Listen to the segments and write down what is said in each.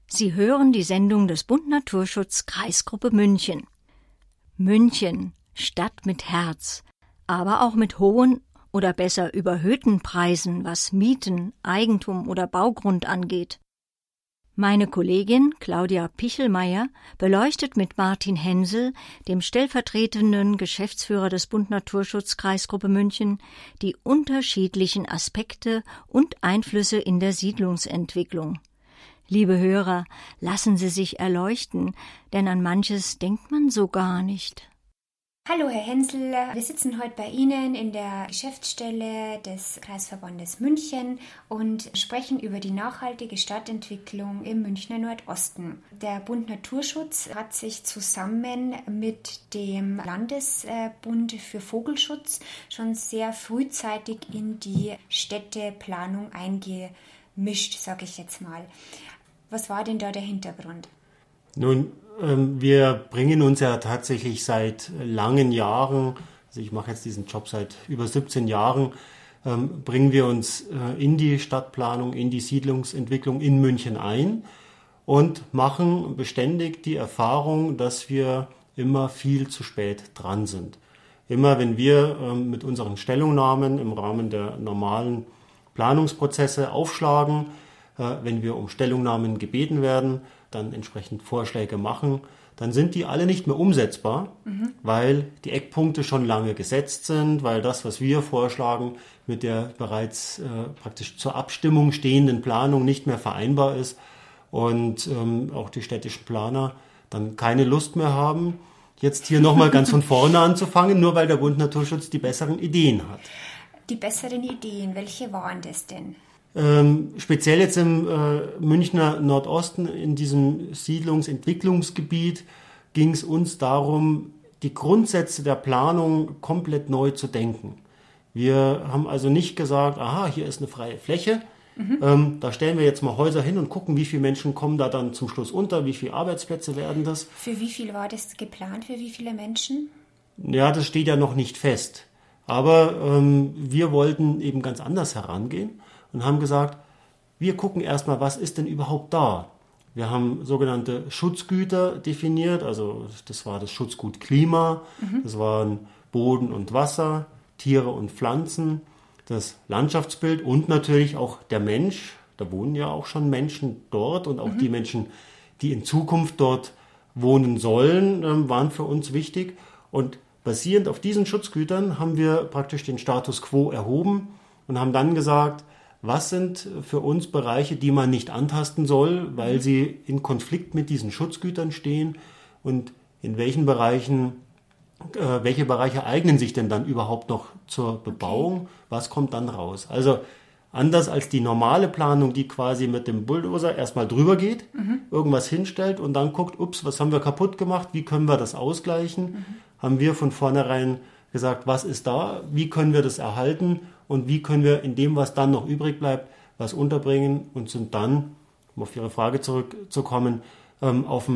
Sie hören die Sendung des Bund Naturschutz Kreisgruppe München. München, Stadt mit Herz, aber auch mit hohen oder besser überhöhten Preisen, was Mieten, Eigentum oder Baugrund angeht. Meine Kollegin Claudia Pichelmeier beleuchtet mit Martin Hensel, dem stellvertretenden Geschäftsführer des Bund Naturschutz Kreisgruppe München, die unterschiedlichen Aspekte und Einflüsse in der Siedlungsentwicklung. Liebe Hörer, lassen Sie sich erleuchten, denn an manches denkt man so gar nicht. Hallo Herr Hensel, wir sitzen heute bei Ihnen in der Geschäftsstelle des Kreisverbandes München und sprechen über die nachhaltige Stadtentwicklung im Münchner Nordosten. Der Bund Naturschutz hat sich zusammen mit dem Landesbund für Vogelschutz schon sehr frühzeitig in die Städteplanung eingemischt, sage ich jetzt mal. Was war denn da der Hintergrund? Nun, wir bringen uns ja tatsächlich seit langen Jahren, also ich mache jetzt diesen Job seit über 17 Jahren, bringen wir uns in die Stadtplanung, in die Siedlungsentwicklung in München ein und machen beständig die Erfahrung, dass wir immer viel zu spät dran sind. Immer wenn wir mit unseren Stellungnahmen im Rahmen der normalen Planungsprozesse aufschlagen, wenn wir um Stellungnahmen gebeten werden, dann entsprechend Vorschläge machen, dann sind die alle nicht mehr umsetzbar, weil die Eckpunkte schon lange gesetzt sind, weil das, was wir vorschlagen, mit der bereits praktisch zur Abstimmung stehenden Planung nicht mehr vereinbar ist und auch die städtischen Planer dann keine Lust mehr haben, jetzt hier nochmal ganz von vorne anzufangen, nur weil der Bund Naturschutz die besseren Ideen hat. Die besseren Ideen, welche waren das denn? Speziell jetzt im Münchner Nordosten, in diesem Siedlungsentwicklungsgebiet, ging es uns darum, die Grundsätze der Planung komplett neu zu denken. Wir haben also nicht gesagt, aha, hier ist eine freie Fläche, da stellen wir jetzt mal Häuser hin und gucken, wie viele Menschen kommen da dann zum Schluss unter, wie viele Arbeitsplätze werden das. Für wie viel war das geplant, für wie viele Menschen? Ja, das steht ja noch nicht fest. Aber wir wollten eben ganz anders herangehen. Und haben gesagt, wir gucken erstmal, was ist denn überhaupt da? Wir haben sogenannte Schutzgüter definiert, also das war das Schutzgut Klima, das waren Boden und Wasser, Tiere und Pflanzen, das Landschaftsbild und natürlich auch der Mensch. Da wohnen ja auch schon Menschen dort und auch die Menschen, die in Zukunft dort wohnen sollen, waren für uns wichtig. Und basierend auf diesen Schutzgütern haben wir praktisch den Status quo erhoben und haben dann gesagt, was sind für uns Bereiche, die man nicht antasten soll, weil sie in Konflikt mit diesen Schutzgütern stehen und in welchen Bereichen, welche Bereiche eignen sich denn dann überhaupt noch zur Bebauung, was kommt dann raus? Also anders als die normale Planung, die quasi mit dem Bulldozer erstmal drüber geht, irgendwas hinstellt und dann guckt, ups, was haben wir kaputt gemacht, wie können wir das ausgleichen, haben wir von vornherein gesagt, was ist da, wie können wir das erhalten und wie können wir in dem, was dann noch übrig bleibt, was unterbringen und sind dann, um auf Ihre Frage zurückzukommen, auf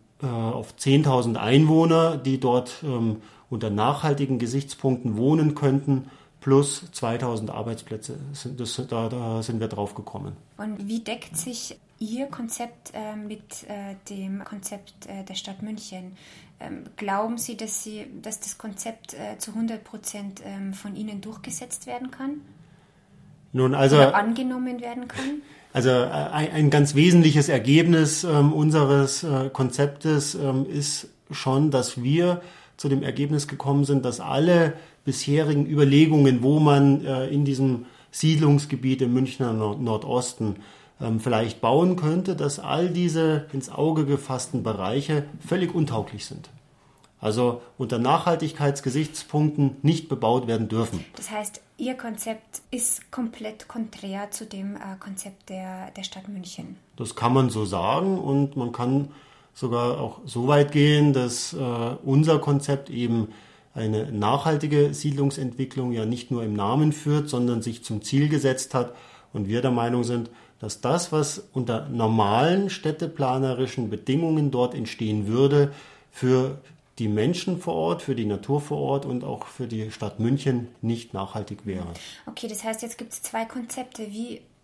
10.000 Einwohner, die dort unter nachhaltigen Gesichtspunkten wohnen könnten, plus 2.000 Arbeitsplätze, da sind wir drauf gekommen. Und wie deckt sich Ihr Konzept mit dem Konzept der Stadt München? Glauben Sie, dass das Konzept zu 100% von Ihnen durchgesetzt werden kann? Nun, also, oder angenommen werden kann? Also ein ganz wesentliches Ergebnis unseres Konzeptes ist schon, dass wir zu dem Ergebnis gekommen sind, dass alle bisherigen Überlegungen, wo man in diesem Siedlungsgebiet im Münchner Nordosten vielleicht bauen könnte, dass all diese ins Auge gefassten Bereiche völlig untauglich sind. Also unter Nachhaltigkeitsgesichtspunkten nicht bebaut werden dürfen. Das heißt, Ihr Konzept ist komplett konträr zu dem Konzept der Stadt München. Das kann man so sagen und man kann sogar auch so weit gehen, dass unser Konzept eben eine nachhaltige Siedlungsentwicklung ja nicht nur im Namen führt, sondern sich zum Ziel gesetzt hat und wir der Meinung sind, dass das, was unter normalen städteplanerischen Bedingungen dort entstehen würde, für die Menschen vor Ort, für die Natur vor Ort und auch für die Stadt München nicht nachhaltig wäre. Okay, das heißt, jetzt gibt es zwei Konzepte. Wie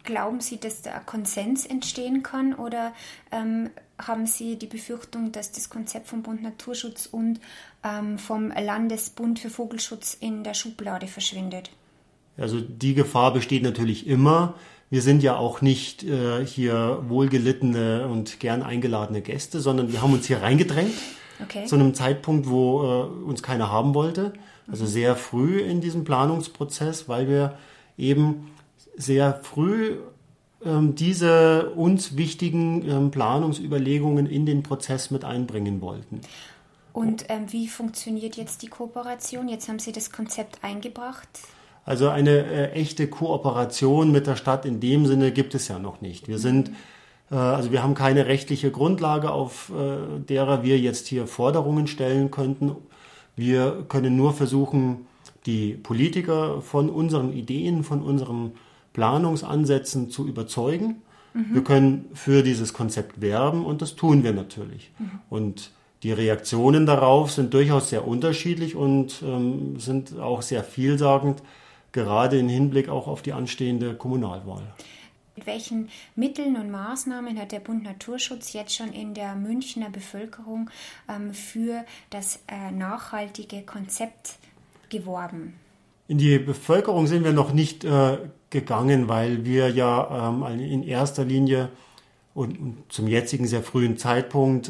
Glauben Sie, dass da ein Konsens entstehen kann oder haben Sie die Befürchtung, dass das Konzept vom Bund Naturschutz und vom Landesbund für Vogelschutz in der Schublade verschwindet? Also die Gefahr besteht natürlich immer. Wir sind ja auch nicht hier wohlgelittene und gern eingeladene Gäste, sondern wir haben uns hier reingedrängt zu einem Zeitpunkt, wo uns keiner haben wollte. Also sehr früh in diesem Planungsprozess, weil wir eben sehr früh diese uns wichtigen Planungsüberlegungen in den Prozess mit einbringen wollten. Und wie funktioniert jetzt die Kooperation? Jetzt haben Sie das Konzept eingebracht. Also eine echte Kooperation mit der Stadt in dem Sinne gibt es ja noch nicht. Wir haben keine rechtliche Grundlage, auf derer wir jetzt hier Forderungen stellen könnten. Wir können nur versuchen, die Politiker von unseren Ideen, von unseren Planungsansätzen zu überzeugen. Wir können für dieses Konzept werben und das tun wir natürlich. Und die Reaktionen darauf sind durchaus sehr unterschiedlich und sind auch sehr vielsagend, gerade im Hinblick auch auf die anstehende Kommunalwahl. Mit welchen Mitteln und Maßnahmen hat der Bund Naturschutz jetzt schon in der Münchner Bevölkerung für das nachhaltige Konzept geworben? In die Bevölkerung sind wir noch nicht gegangen, weil wir ja in erster Linie und zum jetzigen sehr frühen Zeitpunkt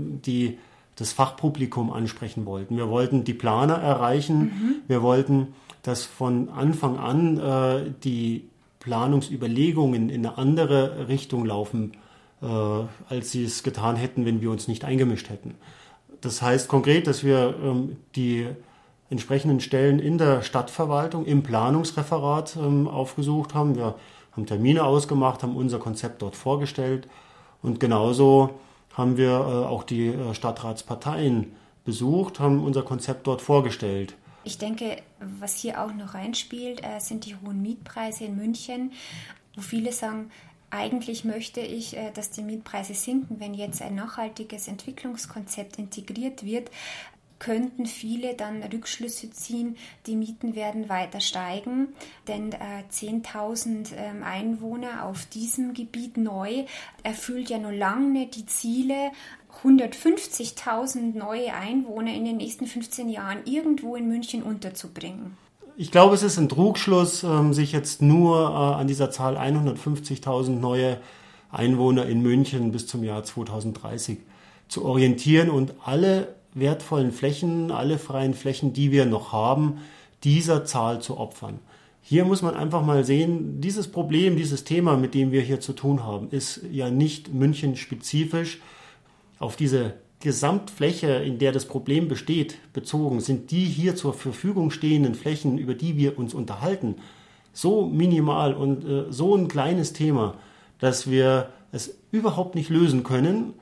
das Fachpublikum ansprechen wollten. Wir wollten die Planer erreichen. Wir wollten, dass von Anfang an die Planungsüberlegungen in eine andere Richtung laufen, als sie es getan hätten, wenn wir uns nicht eingemischt hätten. Das heißt konkret, dass wir die entsprechenden Stellen in der Stadtverwaltung, im Planungsreferat aufgesucht haben. Wir haben Termine ausgemacht, haben unser Konzept dort vorgestellt und genauso haben wir auch die Stadtratsparteien besucht, haben unser Konzept dort vorgestellt. Ich denke, was hier auch noch reinspielt, sind die hohen Mietpreise in München, wo viele sagen, eigentlich möchte ich, dass die Mietpreise sinken. Wenn jetzt ein nachhaltiges Entwicklungskonzept integriert wird, könnten viele dann Rückschlüsse ziehen, die Mieten werden weiter steigen, denn 10.000 Einwohner auf diesem Gebiet neu erfüllt ja noch lange nicht die Ziele, 150.000 neue Einwohner in den nächsten 15 Jahren irgendwo in München unterzubringen. Ich glaube, es ist ein Trugschluss, sich jetzt nur an dieser Zahl 150.000 neue Einwohner in München bis zum Jahr 2030 zu orientieren und alle wertvollen Flächen, alle freien Flächen, die wir noch haben, dieser Zahl zu opfern. Hier muss man einfach mal sehen, dieses Problem, dieses Thema, mit dem wir hier zu tun haben, ist ja nicht München-spezifisch. Auf diese Gesamtfläche, in der das Problem besteht, bezogen, sind die hier zur Verfügung stehenden Flächen, über die wir uns unterhalten, so minimal und so ein kleines Thema, dass wir es überhaupt nicht lösen können,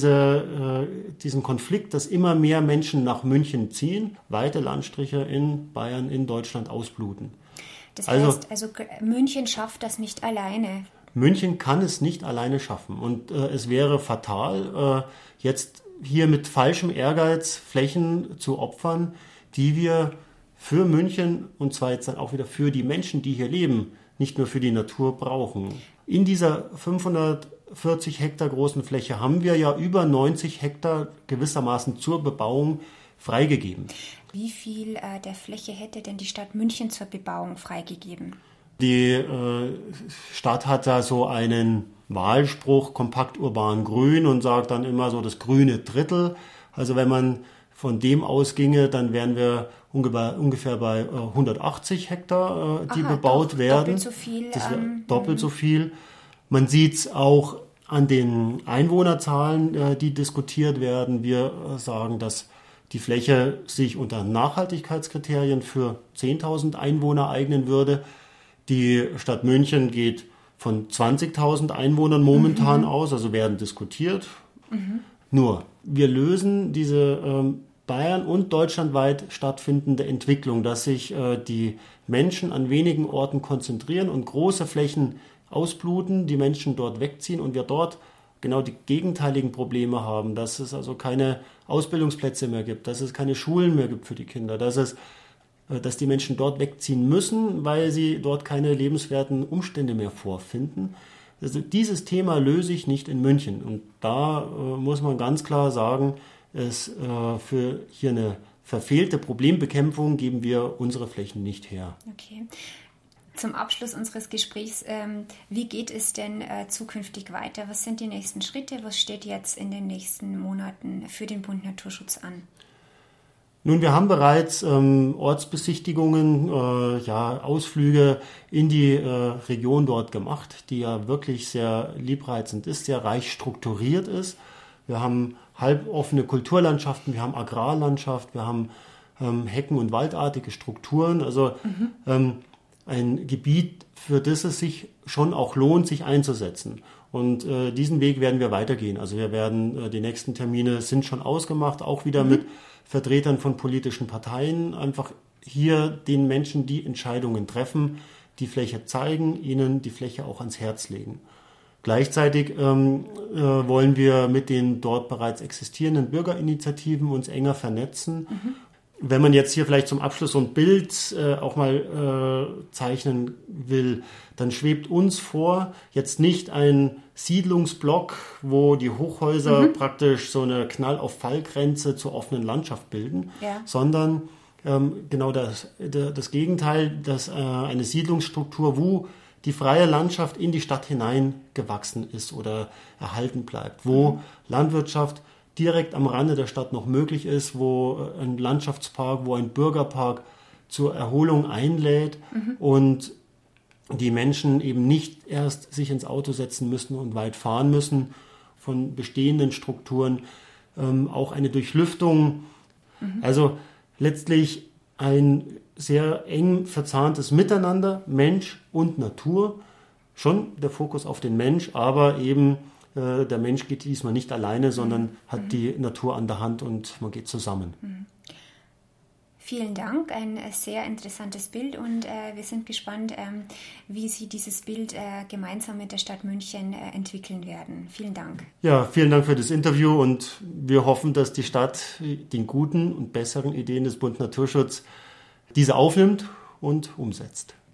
diesen Konflikt, dass immer mehr Menschen nach München ziehen, weite Landstriche in Bayern, in Deutschland ausbluten. Das heißt, also München schafft das nicht alleine. München kann es nicht alleine schaffen und es wäre fatal, jetzt hier mit falschem Ehrgeiz Flächen zu opfern, die wir für München und zwar jetzt dann auch wieder für die Menschen, die hier leben, nicht nur für die Natur brauchen. In dieser 540 Hektar großen Fläche haben wir ja über 90 Hektar gewissermaßen zur Bebauung freigegeben. Wie viel der Fläche hätte denn die Stadt München zur Bebauung freigegeben? Die Stadt hat da so einen Wahlspruch, kompakt urban grün, und sagt dann immer so das grüne Drittel. Also wenn man von dem ausginge, dann wären wir ungefähr bei 180 Hektar, die bebaut werden. Doppelt so viel. Das wäre doppelt so viel. Man sieht es auch an den Einwohnerzahlen, die diskutiert werden. Wir sagen, dass die Fläche sich unter Nachhaltigkeitskriterien für 10.000 Einwohner eignen würde. Die Stadt München geht von 20.000 Einwohnern momentan aus, also werden diskutiert. Nur, wir lösen diese Bayern- und deutschlandweit stattfindende Entwicklung, dass sich die Menschen an wenigen Orten konzentrieren und große Flächen ausbluten, die Menschen dort wegziehen und wir dort genau die gegenteiligen Probleme haben, dass es also keine Ausbildungsplätze mehr gibt, dass es keine Schulen mehr gibt für die Kinder, dass es dass die Menschen dort wegziehen müssen, weil sie dort keine lebenswerten Umstände mehr vorfinden. Also dieses Thema löse ich nicht in München. Und da muss man ganz klar sagen, für hier eine verfehlte Problembekämpfung geben wir unsere Flächen nicht her. Okay. Zum Abschluss unseres Gesprächs, wie geht es denn zukünftig weiter? Was sind die nächsten Schritte? Was steht jetzt in den nächsten Monaten für den Bund Naturschutz an? Nun, wir haben bereits Ortsbesichtigungen, Ausflüge in die Region dort gemacht, die ja wirklich sehr liebreizend ist, sehr reich strukturiert ist. Wir haben halboffene Kulturlandschaften, wir haben Agrarlandschaft, wir haben Hecken- und waldartige Strukturen. Also ein Gebiet, für das es sich schon auch lohnt, sich einzusetzen. Und diesen Weg werden wir weitergehen. Also wir werden, die nächsten Termine sind schon ausgemacht, auch wieder mit Vertretern von politischen Parteien, einfach hier den Menschen, die Entscheidungen treffen, die Fläche zeigen, ihnen die Fläche auch ans Herz legen. Gleichzeitig wollen wir mit den dort bereits existierenden Bürgerinitiativen uns enger vernetzen. Wenn man jetzt hier vielleicht zum Abschluss so ein Bild auch mal zeichnen will, dann schwebt uns vor, jetzt nicht ein Siedlungsblock, wo die Hochhäuser praktisch so eine Knall-auf-Fall-Grenze zur offenen Landschaft bilden, sondern genau das Gegenteil, dass eine Siedlungsstruktur, wo die freie Landschaft in die Stadt hineingewachsen ist oder erhalten bleibt, wo Landwirtschaft direkt am Rande der Stadt noch möglich ist, wo ein Landschaftspark, wo ein Bürgerpark zur Erholung einlädt und die Menschen eben nicht erst sich ins Auto setzen müssen und weit fahren müssen von bestehenden Strukturen, auch eine Durchlüftung. Also letztlich ein sehr eng verzahntes Miteinander, Mensch und Natur. Schon der Fokus auf den Mensch, aber eben der Mensch geht diesmal nicht alleine, sondern hat die Natur an der Hand und man geht zusammen. Vielen Dank, ein sehr interessantes Bild und wir sind gespannt, wie Sie dieses Bild gemeinsam mit der Stadt München entwickeln werden. Vielen Dank. Ja, vielen Dank für das Interview und wir hoffen, dass die Stadt den guten und besseren Ideen des Bund Naturschutz diese aufnimmt und umsetzt.